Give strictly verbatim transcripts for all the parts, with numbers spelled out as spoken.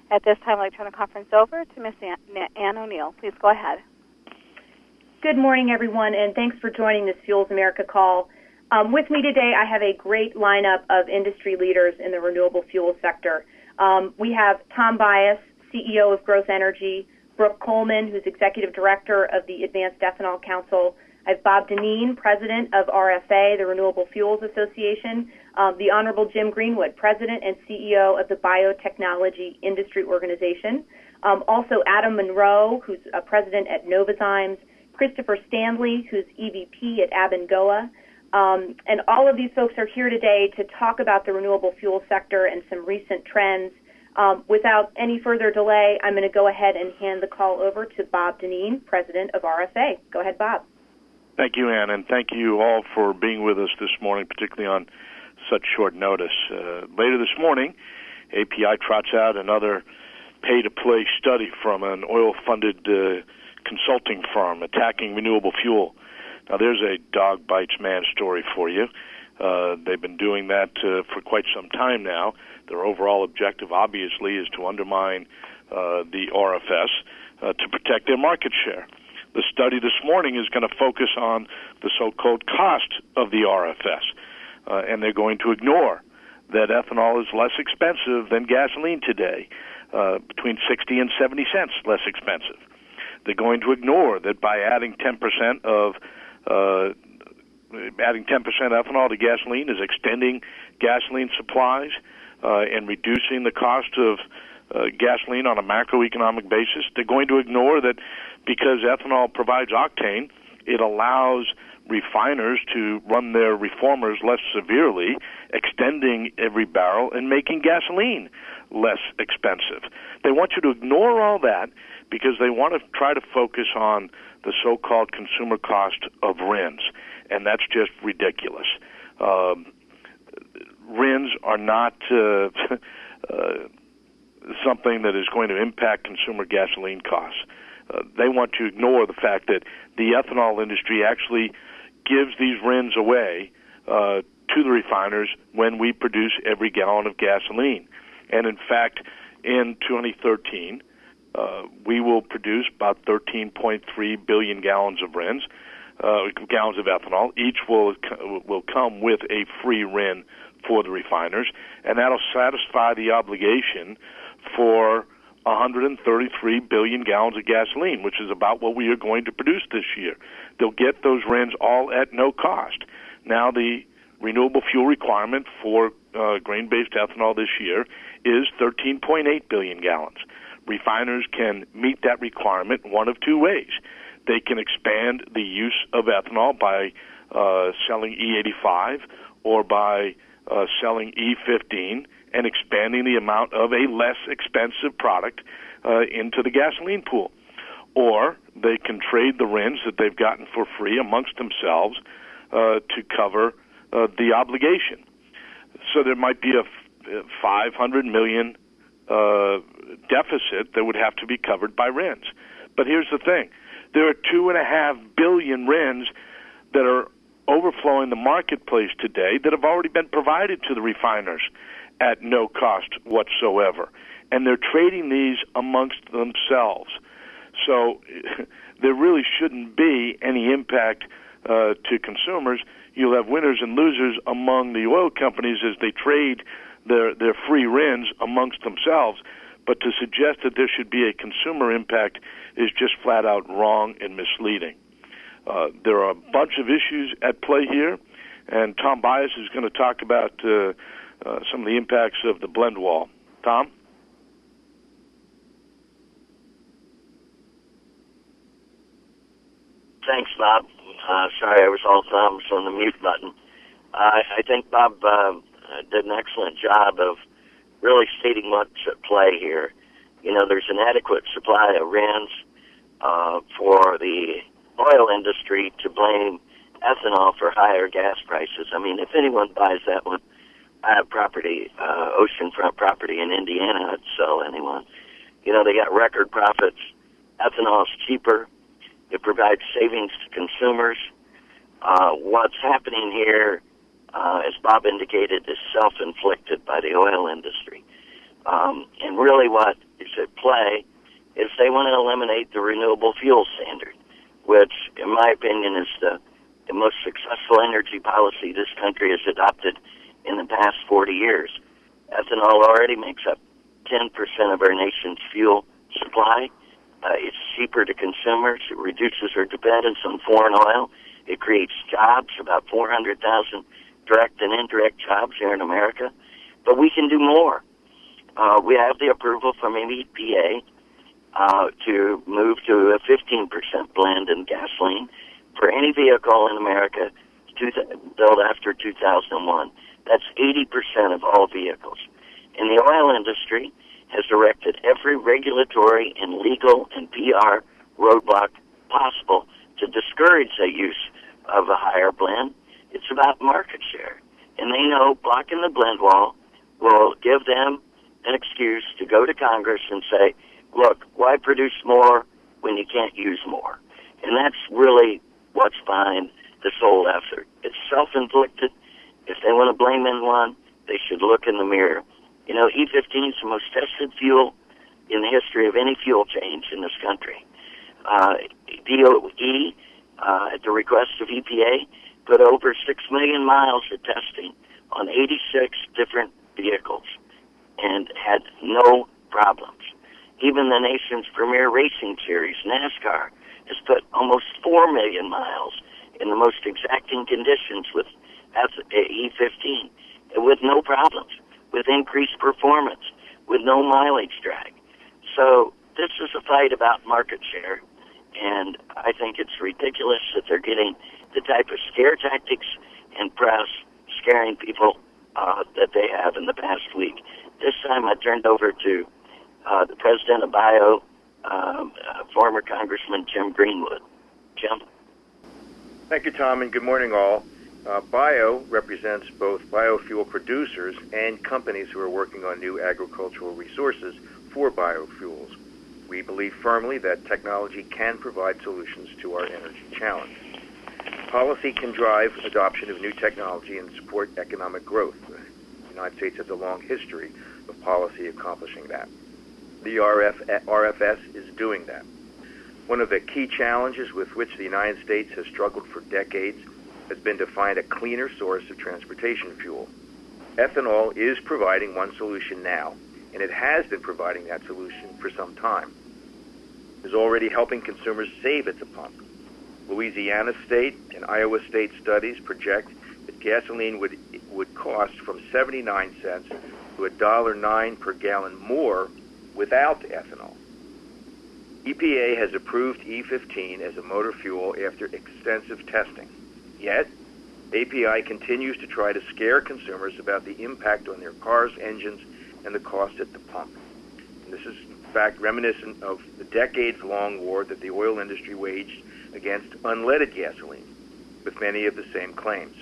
At this time, I'd like to turn the conference over to Miz Ann O'Neill. Please go ahead. Good morning, everyone, and thanks for joining this Fuels America call. Um, with me today, I have a great lineup of industry leaders in the renewable fuel sector. Um, we have Tom Bias, C E O of Growth Energy, Brooke Coleman, who's Executive Director of the Advanced Ethanol Council. I have Bob Dineen, President of R F A, the Renewable Fuels Association, um, the Honorable Jim Greenwood, President and C E O of the Biotechnology Industry Organization, um, also Adam Monroe, who's a President at Novozymes, Christopher Stanley, who's E V P at Abengoa, um, and all of these folks are here today to talk about the renewable fuel sector and some recent trends. Um, without any further delay, I'm going to go ahead and hand the call over to Bob Dineen, President of R F A. Go ahead, Bob. Thank you, Ann, and thank you all for being with us this morning, particularly on such short notice. Uh, later this morning, A P I trots out another pay-to-play study from an oil-funded uh, consulting firm attacking renewable fuel. Now, there's a dog bites man story for you. Uh, they've been doing that uh, for quite some time now. Their overall objective, obviously, is to undermine uh, the R F S uh, to protect their market share. The study this morning is going to focus on the so-called cost of the R F S, uh, and they're going to ignore that ethanol is less expensive than gasoline today, uh, between sixty and seventy cents less expensive. They're going to ignore that by adding ten percent of uh, adding ten percent ethanol to gasoline is extending gasoline supplies uh, and reducing the cost of uh, gasoline on a macroeconomic basis. They're going to ignore that because ethanol provides octane, it allows refiners to run their reformers less severely, extending every barrel and making gasoline less expensive. They want you to ignore all that because they want to try to focus on the so-called consumer cost of R I Ns, and that's just ridiculous. Um, R I Ns are not uh, uh, something that is going to impact consumer gasoline costs. Uh, they want to ignore the fact that the ethanol industry actually gives these R I Ns away uh, to the refiners when we produce every gallon of gasoline. And in fact, in twenty thirteen, uh, we will produce about thirteen point three billion gallons of R I Ns, uh, gallons of ethanol. Each will will come with a free R I N for the refiners, and that'll satisfy the obligation for one hundred thirty-three billion gallons of gasoline, which is about what we are going to produce this year. They'll get those R I Ns all at no cost. Now, the renewable fuel requirement for uh, grain-based ethanol this year is thirteen point eight billion gallons. Refiners can meet that requirement one of two ways. They can expand the use of ethanol by uh, selling E eighty-five or by uh, selling E fifteen and expanding the amount of a less expensive product uh, into the gasoline pool. Or they can trade the R I Ns that they've gotten for free amongst themselves uh, to cover uh, the obligation. So there might be a five hundred million uh, deficit that would have to be covered by R I Ns. But here's the thing. There are two and a half billion R I Ns that are overflowing the marketplace today that have already been provided to the refiners at no cost whatsoever. And they're trading these amongst themselves. So there really shouldn't be any impact uh, to consumers. You'll have winners and losers among the oil companies as they trade their, their free R I Ns amongst themselves. But to suggest that there should be a consumer impact is just flat out wrong and misleading. Uh, there are a bunch of issues at play here, and Tom Bias is going to talk about uh, uh, some of the impacts of the blend wall. Tom? Thanks, Bob. Uh, sorry, I was all thumbs on the mute button. Uh, I think Bob uh, did an excellent job of really stating what's at play here. You know, there's an adequate supply of R I Ns uh, for the oil industry to blame ethanol for higher gas prices. I mean, if anyone buys that one, I have property, uh, oceanfront property in Indiana, I'd sell anyone. You know, they got record profits. Ethanol is cheaper. It provides savings to consumers. Uh, what's happening here, uh, as Bob indicated, is self-inflicted by the oil industry. Um, and really what at play is they want to eliminate the renewable fuel standard, which, in my opinion, is the, the most successful energy policy this country has adopted in the past forty years. Ethanol already makes up ten percent of our nation's fuel supply. Uh, it's cheaper to consumers. It reduces our dependence on foreign oil. It creates jobs, about four hundred thousand direct and indirect jobs here in America. But we can do more. Uh, we have the approval from E P A uh, to move to a fifteen percent blend in gasoline for any vehicle in America to th- built after two thousand one. That's eighty percent of all vehicles. And the oil industry has erected every regulatory and legal and P R roadblock possible to discourage the use of a higher blend. It's about market share. And they know blocking the blend wall will give them an excuse to go to Congress and say, look, why produce more when you can't use more? And that's really what's behind this whole effort. It's self-inflicted. If they want to blame anyone, they should look in the mirror. You know, E fifteen is the most tested fuel in the history of any fuel change in this country. Uh, D O E, uh, at the request of E P A, put over six million miles of testing on eighty-six different vehicles and had no problems. Even the nation's premier racing series, NASCAR, has put almost four million miles in the most exacting conditions with E fifteen, with no problems, with increased performance, with no mileage drag. So this is a fight about market share, and I think it's ridiculous that they're getting the type of scare tactics and press scaring people uh, that they have in the past week. This time I turned over to uh, the president of BIO, um, uh, former Congressman Jim Greenwood. Jim? Thank you, Tom, and good morning, all. Uh, BIO represents both biofuel producers and companies who are working on new agricultural resources for biofuels. We believe firmly that technology can provide solutions to our energy challenge. Policy can drive adoption of new technology and support economic growth. The United States has a long history of policy accomplishing that. The R F, R F S is doing that. One of the key challenges with which the United States has struggled for decades has been to find a cleaner source of transportation fuel. Ethanol is providing one solution now, and it has been providing that solution for some time. It is already helping consumers save at the pump. Louisiana State and Iowa State studies project that gasoline would would cost from seventy-nine cents to one dollar and nine cents per gallon more without ethanol. E P A has approved E fifteen as a motor fuel after extensive testing. Yet, A P I continues to try to scare consumers about the impact on their cars, engines, and the cost at the pump. And this is, in fact, reminiscent of the decades-long war that the oil industry waged against unleaded gasoline, with many of the same claims.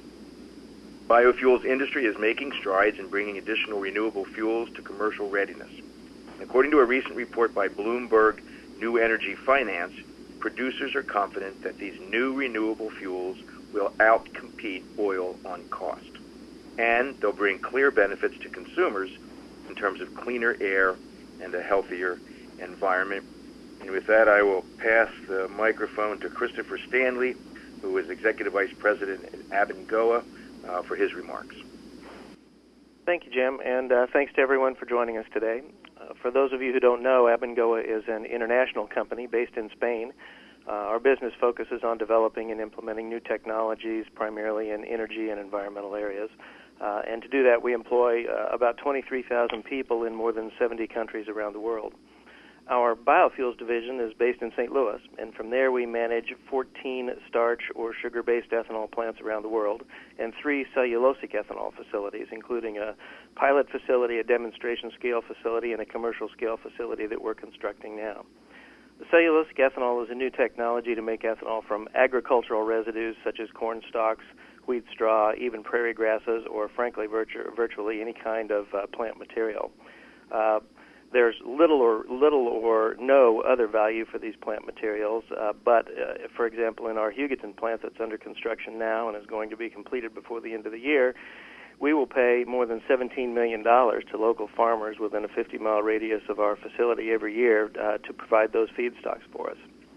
Biofuels industry is making strides in bringing additional renewable fuels to commercial readiness. According to a recent report by Bloomberg New Energy Finance, producers are confident that these new renewable fuels will outcompete oil on cost. And they'll bring clear benefits to consumers in terms of cleaner air and a healthier environment. And with that, I will pass the microphone to Christopher Stanley, who is Executive Vice President at Abengoa, uh, for his remarks. Thank you, Jim, and uh, thanks to everyone for joining us today. Uh, for those of you who don't know, Abengoa is an international company based in Spain. Uh, our business focuses on developing and implementing new technologies, primarily in energy and environmental areas. Uh, and to do that, we employ uh, about twenty-three thousand people in more than seventy countries around the world. Our biofuels division is based in Saint Louis, and from there we manage fourteen starch or sugar-based ethanol plants around the world and three cellulosic ethanol facilities, including a pilot facility, a demonstration scale facility, and a commercial scale facility that we're constructing now. The cellulosic ethanol is a new technology to make ethanol from agricultural residues such as corn stalks, wheat straw, even prairie grasses, or frankly virtu- virtually any kind of uh, plant material. Uh, There's little or little or no other value for these plant materials, uh, but, uh, for example, in our Hugoton plant that's under construction now and is going to be completed before the end of the year, we will pay more than seventeen million dollars to local farmers within a fifty-mile radius of our facility every year uh, to provide those feedstocks for us.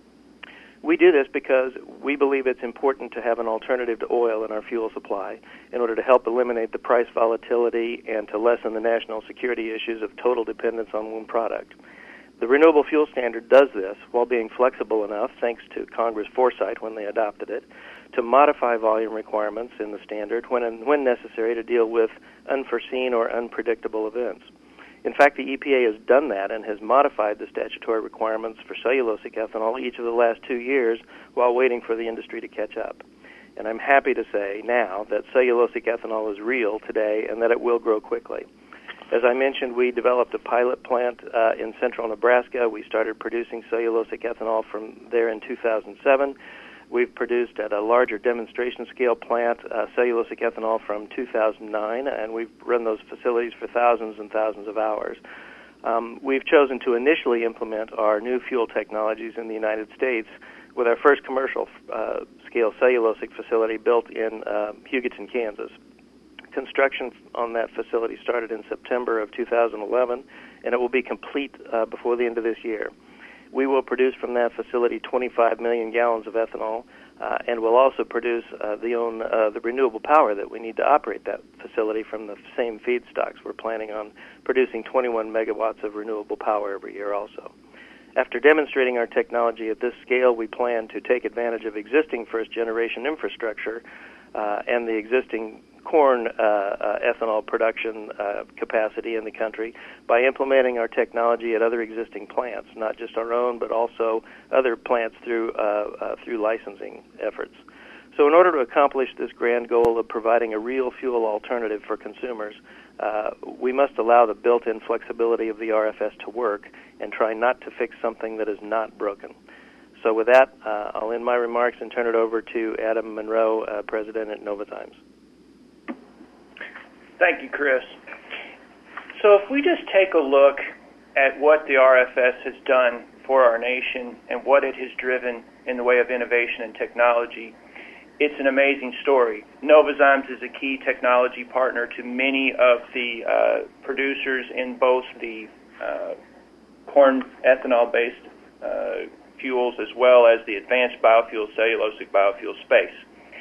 We do this because we believe it's important to have an alternative to oil in our fuel supply in order to help eliminate the price volatility and to lessen the national security issues of total dependence on one product. The Renewable Fuel Standard does this while being flexible enough, thanks to Congress' foresight when they adopted it, to modify volume requirements in the standard when, when necessary to deal with unforeseen or unpredictable events. In fact, the E P A has done that and has modified the statutory requirements for cellulosic ethanol each of the last two years while waiting for the industry to catch up. And I'm happy to say now that cellulosic ethanol is real today and that it will grow quickly. As I mentioned, we developed a pilot plant uh, in central Nebraska. We started producing cellulosic ethanol from there in two thousand seven. We've produced at a larger demonstration scale plant uh, cellulosic ethanol from two thousand nine, and we've run those facilities for thousands and thousands of hours. Um, we've chosen to initially implement our new fuel technologies in the United States with our first commercial uh, scale cellulosic facility built in uh, Hugoton, Kansas. Construction on that facility started in September of two thousand eleven, and it will be complete uh, before the end of this year. We will produce from that facility twenty-five million gallons of ethanol, uh, and we'll also produce uh, the own uh, the renewable power that we need to operate that facility from the same feedstocks. We're planning on producing twenty-one megawatts of renewable power every year also. After demonstrating our technology at this scale, we plan to take advantage of existing first-generation infrastructure uh, and the existing corn uh, uh, ethanol production uh, capacity in the country by implementing our technology at other existing plants, not just our own, but also other plants through uh, uh, through licensing efforts. So in order to accomplish this grand goal of providing a real fuel alternative for consumers, uh, we must allow the built-in flexibility of the R F S to work and try not to fix something that is not broken. So with that, uh, I'll end my remarks and turn it over to Adam Monroe, uh, President at Novozymes. Thank you, Chris. So if we just take a look at what the R F S has done for our nation and what it has driven in the way of innovation and technology, it's an amazing story. Novozymes is a key technology partner to many of the uh, producers in both the uh, corn ethanol-based uh, fuels as well as the advanced biofuel, cellulosic biofuel space.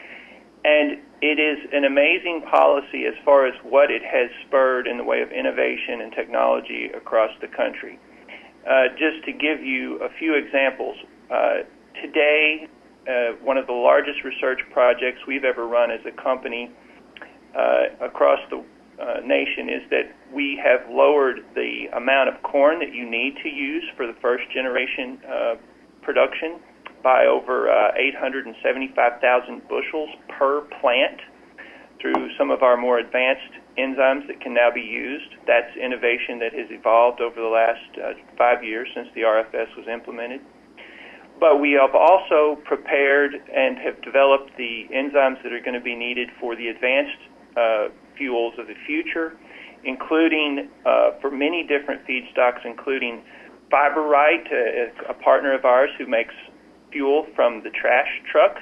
And it is an amazing policy as far as what it has spurred in the way of innovation and technology across the country. Uh, just to give you a few examples, uh, today, uh, one of the largest research projects we've ever run as a company uh, across the uh, nation is that we have lowered the amount of corn that you need to use for the first generation uh, production by over uh, eight hundred seventy-five thousand bushels per plant through some of our more advanced enzymes that can now be used. That's innovation that has evolved over the last uh, five years since the R F S was implemented. But we have also prepared and have developed the enzymes that are going to be needed for the advanced uh, fuels of the future, including uh, for many different feedstocks, including FiberRite, a, a partner of ours who makes fuel from the trash truck,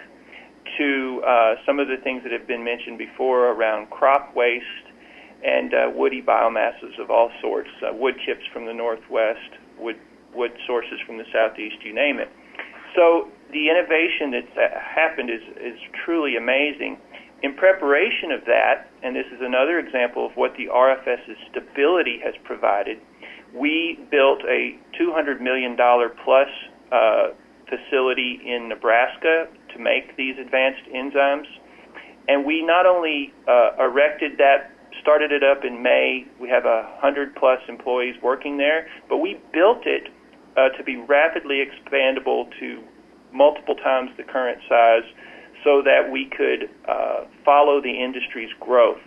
to uh, some of the things that have been mentioned before around crop waste and uh, woody biomasses of all sorts, uh, wood chips from the northwest, wood wood sources from the southeast, you name it. So the innovation that's uh, happened is, is truly amazing. In preparation of that, and this is another example of what the R F S's stability has provided, we built a two hundred million dollars plus uh, facility in Nebraska to make these advanced enzymes. And we not only uh, erected that, started it up in May, we have a hundred plus employees working there, but we built it uh, to be rapidly expandable to multiple times the current size so that we could uh, follow the industry's growth.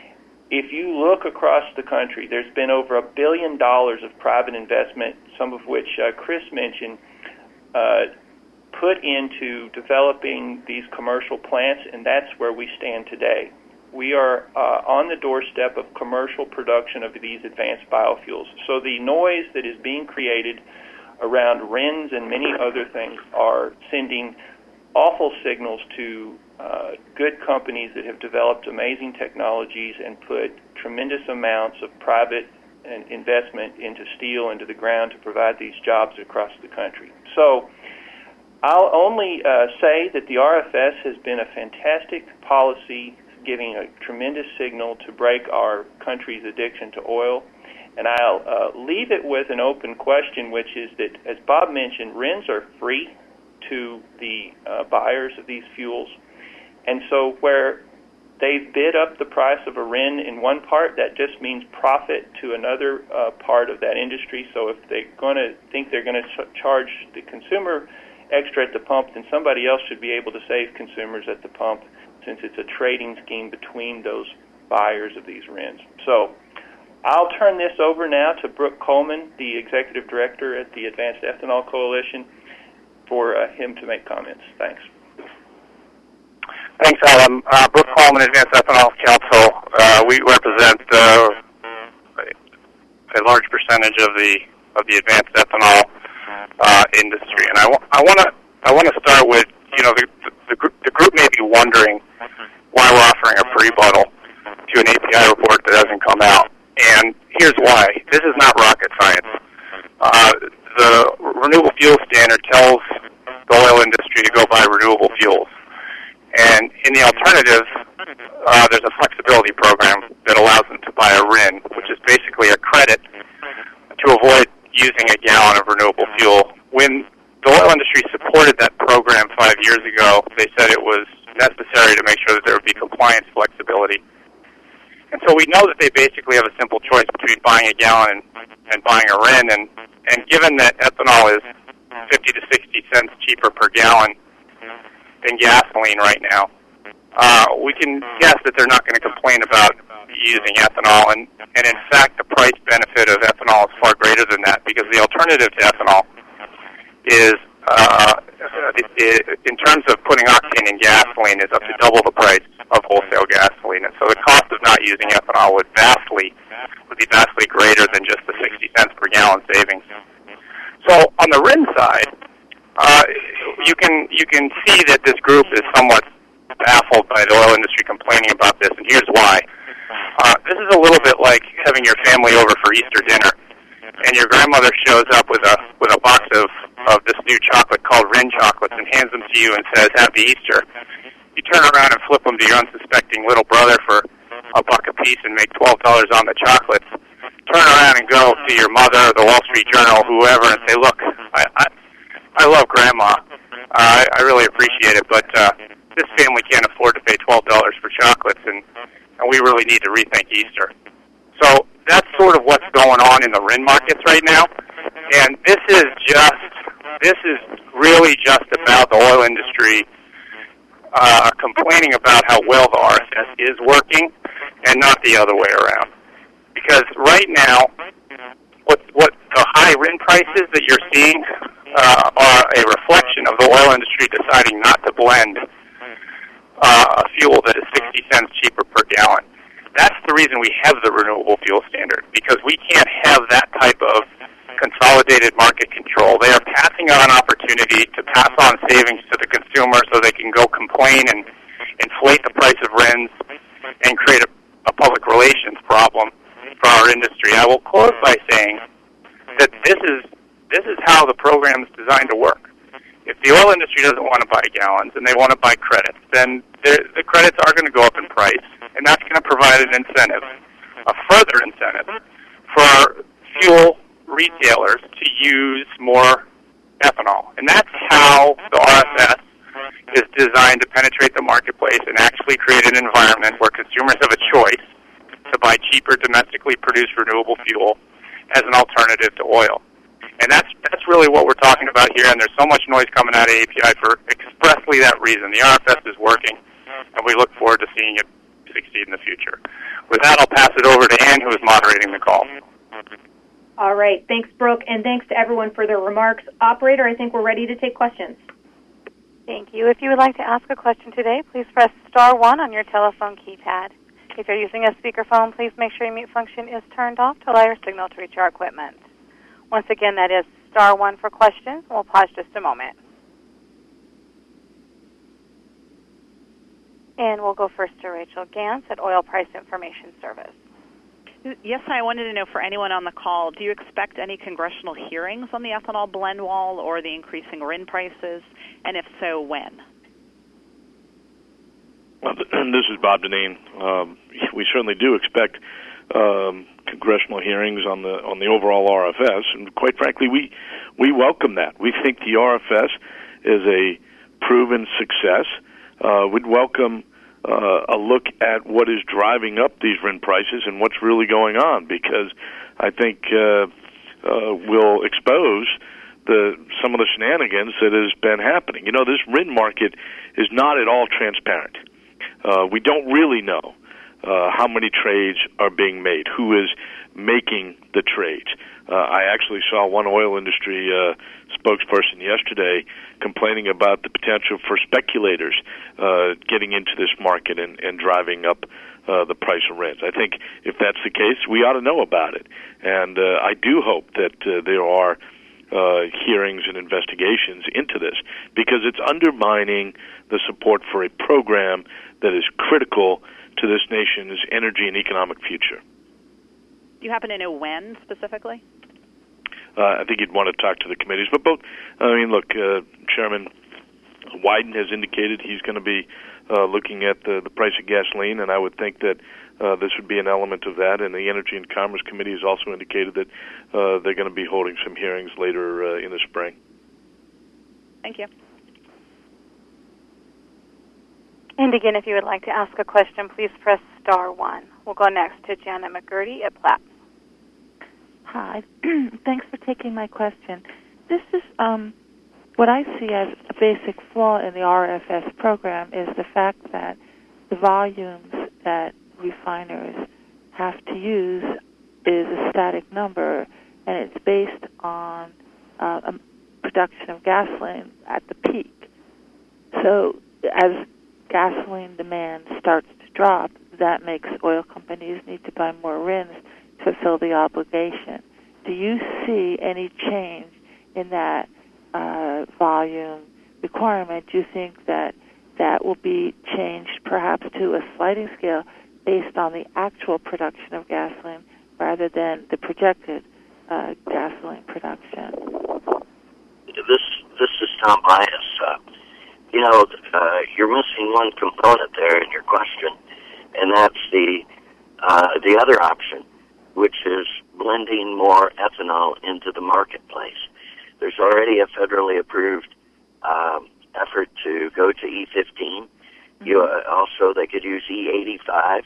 If you look across the country, there's been over a billion dollars of private investment, some of which uh, Chris mentioned, Uh, put into developing these commercial plants, and that's where we stand today. We are uh, on the doorstep of commercial production of these advanced biofuels. So the noise that is being created around R I Ns and many other things are sending awful signals to uh, good companies that have developed amazing technologies and put tremendous amounts of private and investment into steel into the ground to provide these jobs across the country. So I'll only uh, say that the R F S has been a fantastic policy, giving a tremendous signal to break our country's addiction to oil. And I'll uh, leave it with an open question, which is that, as Bob mentioned, R I Ns are free to the uh, buyers of these fuels. And so where they've bid up the price of a R I N in one part, that just means profit to another uh, part of that industry. So if they're going to think they're going to ch- charge the consumer extra at the pump, then somebody else should be able to save consumers at the pump, since it's a trading scheme between those buyers of these R I Ns. So I'll turn this over now to Brooke Coleman, the Executive Director at the Advanced Ethanol Coalition, for uh, him to make comments. Thanks. Thanks, Adam. Uh, Brooke Coleman, Advanced Ethanol Council. Uh, we represent uh, a large percentage of the of the advanced ethanol uh, industry, and I, w- I want to I want to start with, you know, the, the, group, the group may be wondering why we're offering a pre-buttal to an A P I report that hasn't come out. And here's why. This is not rocket science. Uh, the renewable fuel standard tells the oil industry to go buy renewable fuels. And in the alternative, uh, there's a flexibility program that allows them to buy a R I N, which is basically a credit to avoid using a gallon of renewable fuel. When the oil industry supported that program five years ago, they said it was necessary to make sure that there would be compliance flexibility. And so we know that they basically have a simple choice between buying a gallon and, and buying a R I N. And, and given that ethanol is fifty to sixty cents cheaper per gallon than gasoline right now, uh, we can guess that they're not going to complain about using ethanol. And, and in fact, the price benefit of ethanol is far greater than that, because the alternative to ethanol is, uh, it, it, in terms of putting octane in gasoline, is up to double the price of wholesale gasoline. And so the cost of not using ethanol would vastly, would be vastly greater than just the sixty cents per gallon savings. So on the R I N side, uh, you can you can see that this group is somewhat baffled by the oil industry complaining about this, and here's why. Uh, this is a little bit like having your family over for Easter dinner, and your grandmother shows up with a with a box of, of this new chocolate called R I N chocolates and hands them to you and says, "Happy Easter." You turn around and flip them to your unsuspecting little brother for a buck a piece and make twelve dollars on the chocolates. Turn around and go to your mother, the Wall Street Journal, whoever, and say, "Look, I I, I love Grandma. Uh, I, I really appreciate it, but uh, this family can't afford to pay twelve dollars for chocolates, and, and we really need to rethink Easter." So that's sort of what's going on in the R I N markets right now. And this is just, this is really just about the oil industry uh, complaining about how well the R F S is working, and not the other way around. Because right now, what what the high R I N prices that you're seeing uh, are a reflection of the oil industry deciding not to blend uh, a fuel that is sixty cents cheaper per gallon. That's the reason we have the renewable fuel standard, because we can't have that type of consolidated market control. They are passing on an opportunity to pass on savings to the consumer so they can go complain and inflate the price of R I Ns and create a, a public relations problem for our industry. I will close by saying that this is this is how the program is designed to work. If the oil industry doesn't want to buy gallons and they want to buy credits, then the credits are going to go up in price, and that's going to provide an incentive, a further incentive, for fuel retailers to use more ethanol. And that's how the R F S is designed to penetrate the marketplace and actually create an environment where consumers have a choice to buy cheaper domestically produced renewable fuel as an alternative to oil. And that's that's really what we're talking about here, and there's so much noise coming out of A P I for expressly that reason. The R F S is working, and we look forward to seeing it succeed in the future. With that, I'll pass it over to Ann, who is moderating the call. All right. Thanks, Brooke, and thanks to everyone for their remarks. Operator, I think we're ready to take questions. Thank you. If you would like to ask a question today, please press star one on your telephone keypad. If you're using a speakerphone, please make sure your mute function is turned off to allow your signal to reach our equipment. Once again, that is star one for questions. We'll pause just a moment. And we'll go first to Rachel Gantz at Oil Price Information Service. Yes, I wanted to know for anyone on the call, do you expect any congressional hearings on the ethanol blend wall or the increasing R I N prices? And if so, when? Well, and this is Bob Dineen. Um, we certainly do expect um, congressional hearings on the on the overall R F S, and quite frankly, we we welcome that. We think the R F S is a proven success. Uh, we'd welcome uh, a look at what is driving up these R I N prices and what's really going on, because I think uh, uh, we'll expose the some of the shenanigans that has been happening. You know, this R I N market is not at all transparent. Uh, we don't really know uh, how many trades are being made, who is making the trades. Uh, I actually saw one oil industry uh, spokesperson yesterday complaining about the potential for speculators uh, getting into this market and, and driving up uh, the price of R I Ns. I think if that's the case, we ought to know about it. And uh, I do hope that uh, there are uh, hearings and investigations into this, because it's undermining the support for a program that is critical to this nation's energy and economic future. Do you happen to know when specifically? Uh, I think you'd want to talk to the committees. But both, I mean, look, uh, Chairman Wyden has indicated he's going to be uh, looking at the, the price of gasoline, and I would think that uh, this would be an element of that. And the Energy and Commerce Committee has also indicated that uh, they're going to be holding some hearings later uh, in the spring. Thank you. And again, if you would like to ask a question, please press star one. We'll go next to Janet McGurty at Platts. Hi. Thanks for taking my question. This is um, what I see as a basic flaw in the R F S program is the fact that the volumes that refiners have to use is a static number, and it's based on uh, a production of gasoline at the peak. So as gasoline demand starts to drop, that makes oil companies need to buy more R I Ns to fulfill the obligation. Do you see any change in that uh, volume requirement? Do you think that that will be changed perhaps to a sliding scale based on the actual production of gasoline rather than the projected uh, gasoline production? This this is Tom Bias. Uh, you know, uh, you're missing one component there in your question, and that's the uh, the other option, which is blending more ethanol into the marketplace. There's already a federally approved um, effort to go to E fifteen. Mm-hmm. You uh, also, they could use E eighty-five,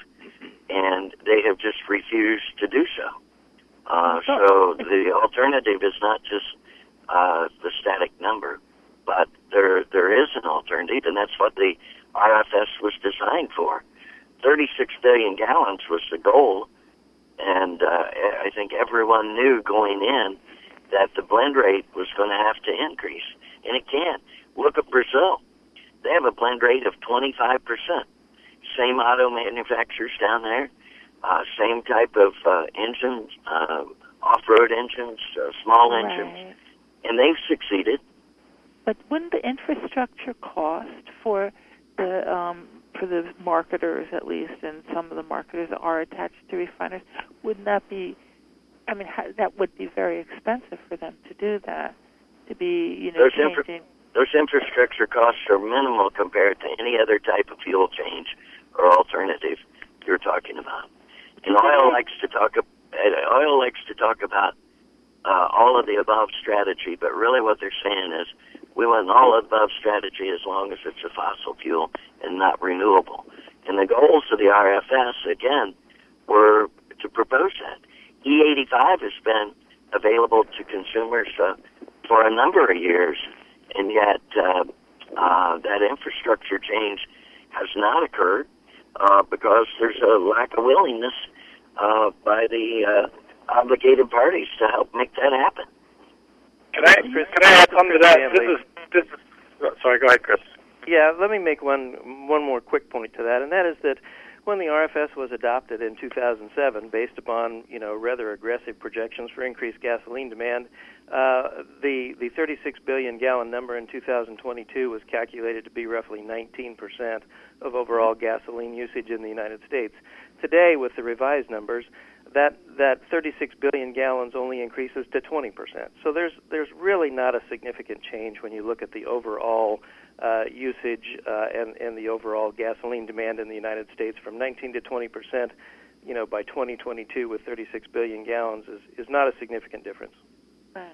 and they have just refused to do so. Uh, so the alternative is not just uh, the static number, but there there is an alternative, and that's what the R F S was designed for. thirty-six billion gallons was the goal, and uh, I think everyone knew going in that the blend rate was going to have to increase, and it can. Look at Brazil. They have a blend rate of twenty-five percent. Same auto manufacturers down there, uh, same type of uh, engines, uh, off-road engines, uh, small right. engines, and they've succeeded. But wouldn't the infrastructure cost for the um, for the marketers, at least, and some of the marketers that are attached to refiners, wouldn't that be? I mean, that would be very expensive for them to do that. To be, you know, those changing. Infra- those infrastructure costs are minimal compared to any other type of fuel change or alternative you're talking about. And oil likes to talk. Oil likes to talk about uh, all of the above strategy, but really what they're saying is we want all above strategy as long as it's a fossil fuel and not renewable. And the goals of the R F S, again, were to propose that. E eighty-five has been available to consumers uh, for a number of years, and yet uh, uh, that infrastructure change has not occurred uh, because there's a lack of willingness uh, by the uh, obligated parties to help make that happen. Can I, Chris, can I add something to that? This is, this is, sorry, go ahead, Chris. Yeah, let me make one one more quick point to that, and that is that when the R F S was adopted in two thousand seven, based upon you know rather aggressive projections for increased gasoline demand, uh, the the thirty-six billion gallon number in two thousand twenty-two was calculated to be roughly nineteen percent of overall gasoline usage in the United States. Today, with the revised numbers, that that thirty-six billion gallons only increases to twenty percent. So there's there's really not a significant change when you look at the overall uh, usage uh, and and the overall gasoline demand in the United States from nineteen to twenty percent. You know, by twenty twenty-two with thirty-six billion gallons is is not a significant difference. Right.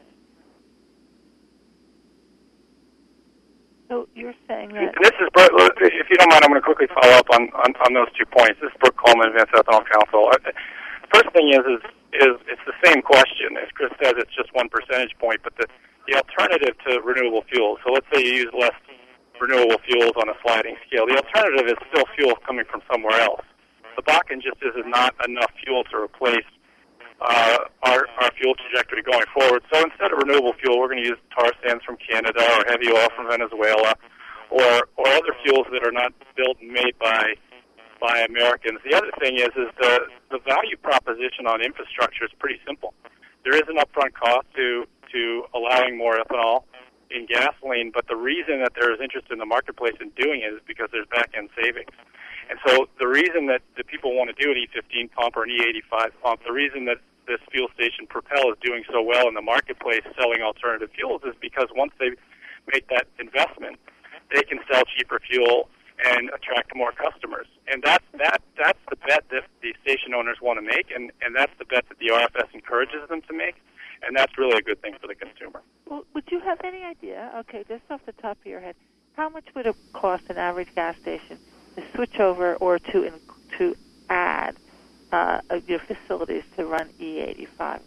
So you're saying that... This is Brett. If you don't mind, I'm going to quickly follow up on, on, on those two points. This is Brooke Coleman, Advanced Ethanol Council. First thing is, is, is it's the same question. As Chris says, it's just one percentage point, but the, the alternative to renewable fuels, so let's say you use less renewable fuels on a sliding scale, the alternative is still fuel coming from somewhere else. The Bakken just is not enough fuel to replace uh, our, our fuel trajectory going forward. So instead of renewable fuel, we're going to use tar sands from Canada or heavy oil from Venezuela or, or other fuels that are not built and made by by Americans. The other thing is, is the, the value proposition on infrastructure is pretty simple. There is an upfront cost to, to allowing more ethanol in gasoline, but the reason that there is interest in the marketplace in doing it is because there's back-end savings. And so the reason that, that people want to do an E fifteen pump or an E eighty-five pump, the reason that this fuel station Propel is doing so well in the marketplace selling alternative fuels is because once they make that investment, they can sell cheaper fuel and attract more customers. And that's, that, that's the bet that the station owners want to make, and, and that's the bet that the R F S encourages them to make, and that's really a good thing for the consumer. Well, would you have any idea, okay, just off the top of your head, how much would it cost an average gas station to switch over or to to add uh, your facilities to run E eighty-five?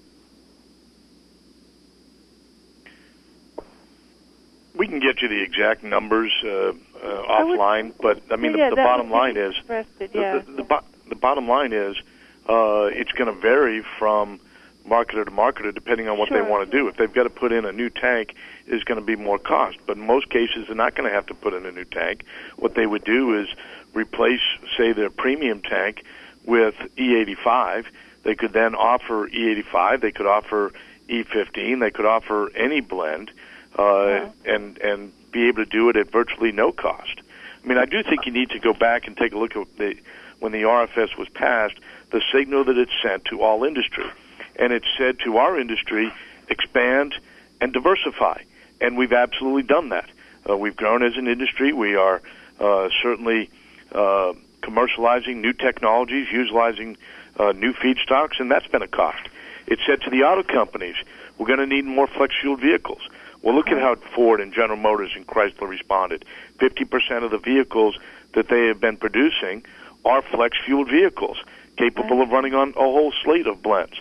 We can get you the exact numbers uh, uh, offline, but I mean yeah, the, the bottom line is yeah. the, the, the, bo- the bottom line is uh, it's going to vary from marketer to marketer depending on what sure. they want to do. If they've got to put in a new tank, it's going to be more cost. But in most cases, they're not going to have to put in a new tank. What they would do is replace, say, their premium tank with E eighty-five. They could then offer E eighty-five. They could offer E fifteen. They could offer any blend. Uh, yeah. and and be able to do it at virtually no cost. I mean, I do think you need to go back and take a look at the when the R F S was passed, the signal that it sent to all industry, and it said to our industry, expand and diversify, and we've absolutely done that. Uh, we've grown as an industry. We are uh, certainly uh, commercializing new technologies, utilizing uh, new feedstocks, and that's been a cost. It said to the auto companies, we're going to need more flex-fueled vehicles. Well, look at how Ford and General Motors and Chrysler responded. fifty percent of the vehicles that they have been producing are flex-fueled vehicles, capable right. of running on a whole slate of blends.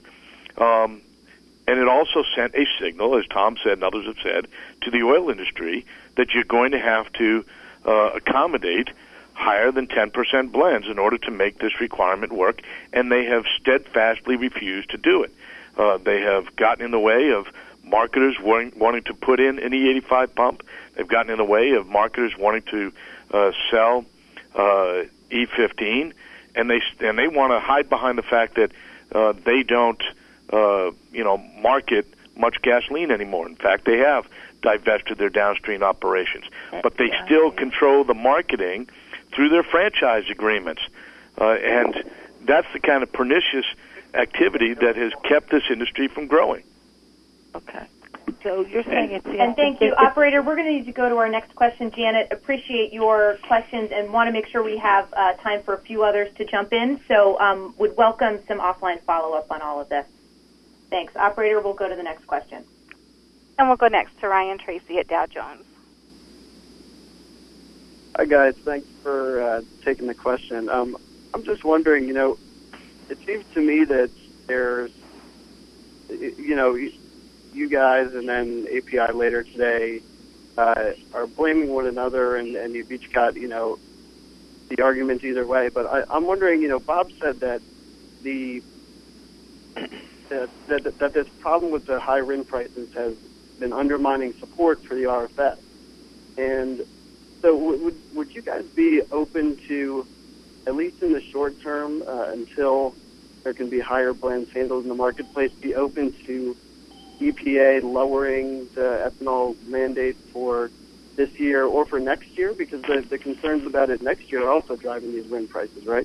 Um, and it also sent a signal, as Tom said and others have said, to the oil industry that you're going to have to uh, accommodate higher than ten percent blends in order to make this requirement work, and they have steadfastly refused to do it. Uh, they have gotten in the way of marketers wanting, wanting to put in an E eighty-five pump. They've gotten in the way of marketers wanting to uh, sell uh, E fifteen, and they and they want to hide behind the fact that uh, they don't, uh, you know, market much gasoline anymore. In fact, they have divested their downstream operations, but they still control the marketing through their franchise agreements, uh, and that's the kind of pernicious activity that has kept this industry from growing. Okay. So you're saying it's... And thank you. Operator, we're going to need to go to our next question. Janet, appreciate your questions and want to make sure we have uh, time for a few others to jump in, so um, would welcome some offline follow-up on all of this. Thanks. Operator, we'll go to the next question. And we'll go next to Ryan Tracy at Dow Jones. Hi, guys. Thanks for uh, taking the question. Um, I'm just wondering, you know, it seems to me that there's, you know, you guys and then A P I later today uh, are blaming one another, and, and you've each got, you know, the arguments either way. But I, I'm wondering, you know, Bob said that the that, that, that this problem with the high R I N prices has been undermining support for the R F S. And so would, would you guys be open to at least in the short term, uh, until there can be higher blends handled in the marketplace, be open to E P A lowering the ethanol mandate for this year or for next year? Because the, the concerns about it next year are also driving these RIN prices, right?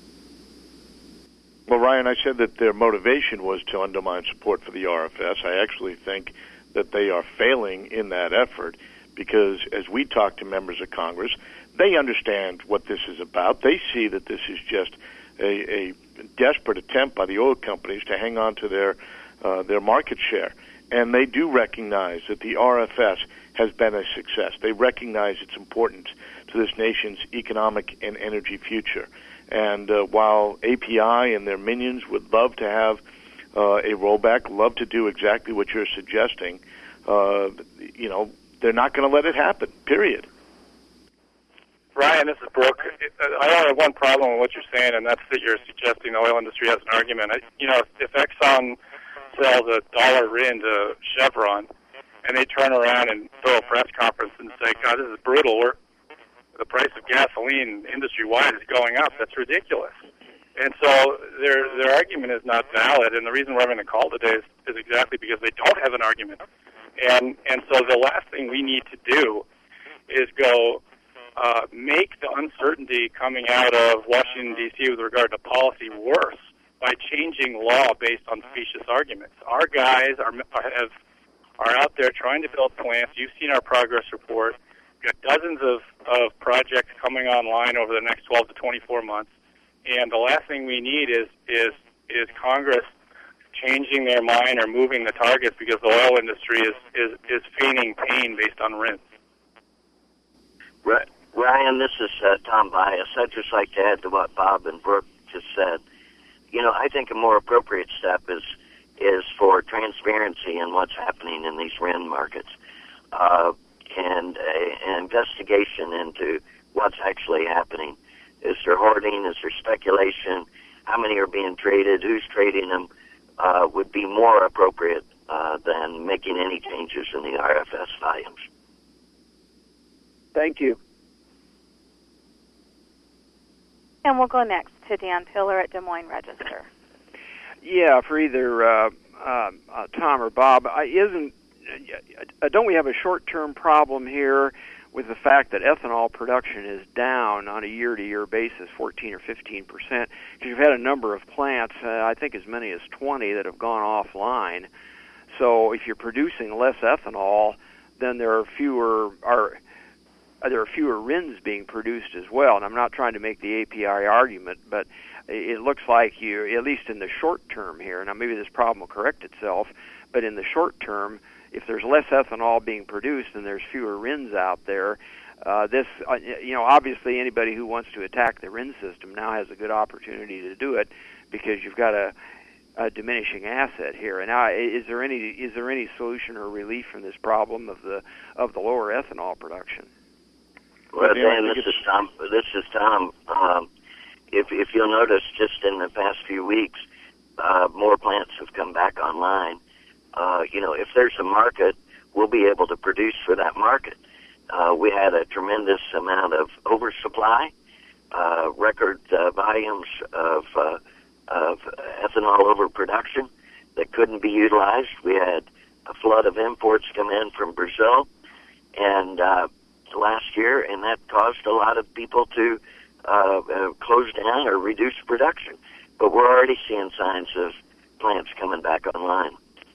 Well, Ryan, I said that their motivation was to undermine support for the R F S. I actually think that they are failing in that effort because as we talk to members of Congress, they understand what this is about. They see that this is just a, a desperate attempt by the oil companies to hang on to their uh, their market share. And they do recognize that the R F S has been a success. They recognize its importance to this nation's economic and energy future. And uh, while A P I and their minions would love to have uh, a rollback, love to do exactly what you're suggesting, uh, you know, they're not going to let it happen, period. Ryan, this is Brooke. I only have one problem with what you're saying, and that's that you're suggesting the oil industry has an argument. I, you know, if Exxon sells a dollar RIN to Chevron, and they turn around and throw a press conference and say, God, this is brutal. We're, the price of gasoline industry-wide is going up. That's ridiculous. And so their their argument is not valid, and the reason we're having a call today is, is exactly because they don't have an argument. And and so the last thing we need to do is go uh, make the uncertainty coming out of Washington, D C with regard to policy worse by changing law based on specious arguments. Our guys are have are out there trying to build plants. You've seen our progress report. We've got dozens of, of projects coming online over the next twelve to twenty-four months. And the last thing we need is is is Congress changing their mind or moving the targets because the oil industry is, is, is feigning pain based on RINs. Ryan, this is uh, Tom Bias. I'd just like to add to what Bob and Brooke just said. You know, I think a more appropriate step is is for transparency in what's happening in these RIN markets uh, and a, an investigation into what's actually happening. Is there hoarding? Is there speculation? How many are being traded? Who's trading them? Uh, would be more appropriate uh, than making any changes in the R F S volumes. Thank you. And we'll go next to Dan Pillar at Des Moines Register. Yeah, for either uh, uh, uh, Tom or Bob, I, isn't uh, don't we have a short-term problem here with the fact that ethanol production is down on a year-to-year basis, fourteen or fifteen percent? Because you've had a number of plants, uh, I think as many as twenty, that have gone offline. So if you're producing less ethanol, then there are fewer are there are fewer RINs being produced as well. And I'm not trying to make the A P I argument, but it looks like you, at least in the short term here, now maybe this problem will correct itself, but in the short term, if there's less ethanol being produced and there's fewer RINs out there, uh, this, uh, you know, obviously anybody who wants to attack the RIN system now has a good opportunity to do it because you've got a, a diminishing asset here. And now, is there any is there any solution or relief from this problem of the of the lower ethanol production? Well, Dan, this is Tom. This is Tom. Um, if if you'll notice, just in the past few weeks, uh, more plants have come back online. Uh, you know, if there's a market, we'll be able to produce for that market. Uh, we had a tremendous amount of oversupply, uh, record uh, volumes of uh, of ethanol overproduction that couldn't be utilized. We had a flood of imports come in from Brazil, and uh, last year, and that caused a lot of people to uh, uh, close down or reduce production. But we're already seeing signs of plants coming back online.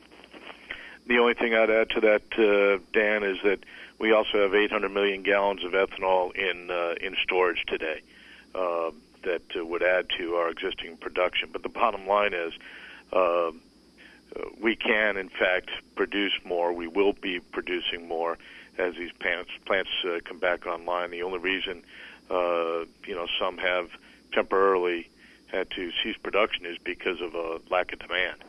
The only thing I'd add to that, uh, Dan, is that we also have eight hundred million gallons of ethanol in uh, in storage today uh, that uh, would add to our existing production. But the bottom line is uh, we can, in fact, produce more. We will be producing more as these plants, plants uh, come back online. The only reason, uh, you know, some have temporarily had to cease production is because of a lack of demand.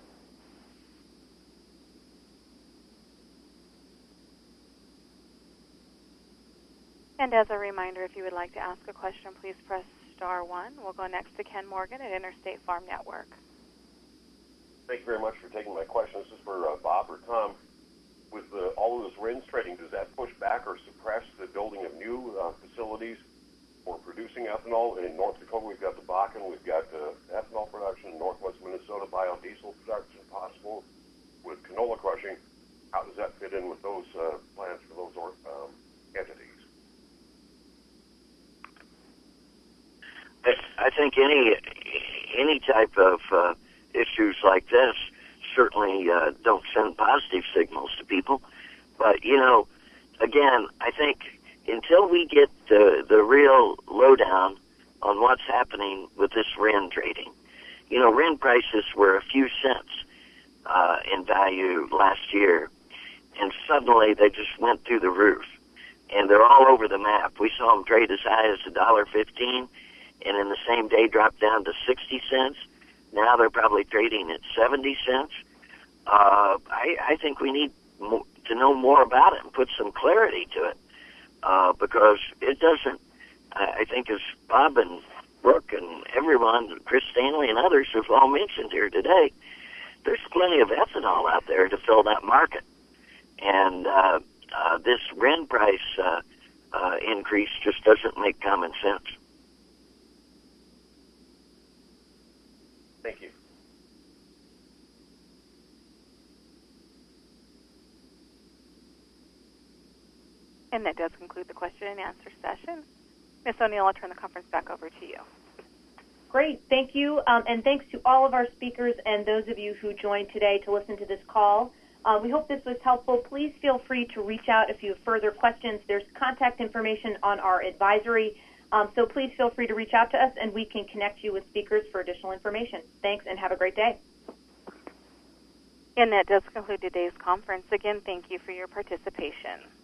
And as a reminder, if you would like to ask a question, please press star one. We'll go next to Ken Morgan at Interstate Farm Network. Thank you very much for taking my question. This is for uh, Bob or Tom. With the, all of this RINs trading, does that push back or suppress the building of new uh, facilities for producing ethanol? In North Dakota, we've got in with those uh, plans for those um, entities? I think any any type of uh, issues like this certainly uh, don't send positive signals to people. But, you know, again, I think until we get the, the real lowdown on what's happening with this R I N trading, you know, R I N prices were a few cents uh, in value last year, and suddenly they just went through the roof. And they're all over the map. We saw them trade as high as one dollar fifteen, and in the same day dropped down to sixty cents. Now they're probably trading at seventy cents. Uh, I, I think we need mo- to know more about it and put some clarity to it, uh, because it doesn't, I, I think as Bob and Brooke and everyone, Chris Stanley and others have all mentioned here today, there's plenty of ethanol out there to fill that market. And uh, uh, this R I N price uh, uh, increase just doesn't make common sense. Thank you. And that does conclude the question and answer session. Miz O'Neill, I'll turn the conference back over to you. Great. Thank you. Um, and thanks to all of our speakers and those of you who joined today to listen to this call. Uh, we hope this was helpful. Please feel free to reach out if you have further questions. There's contact information on our advisory. Um, so please feel free to reach out to us, and we can connect you with speakers for additional information. Thanks, and have a great day. And that does conclude today's conference. Again, thank you for your participation.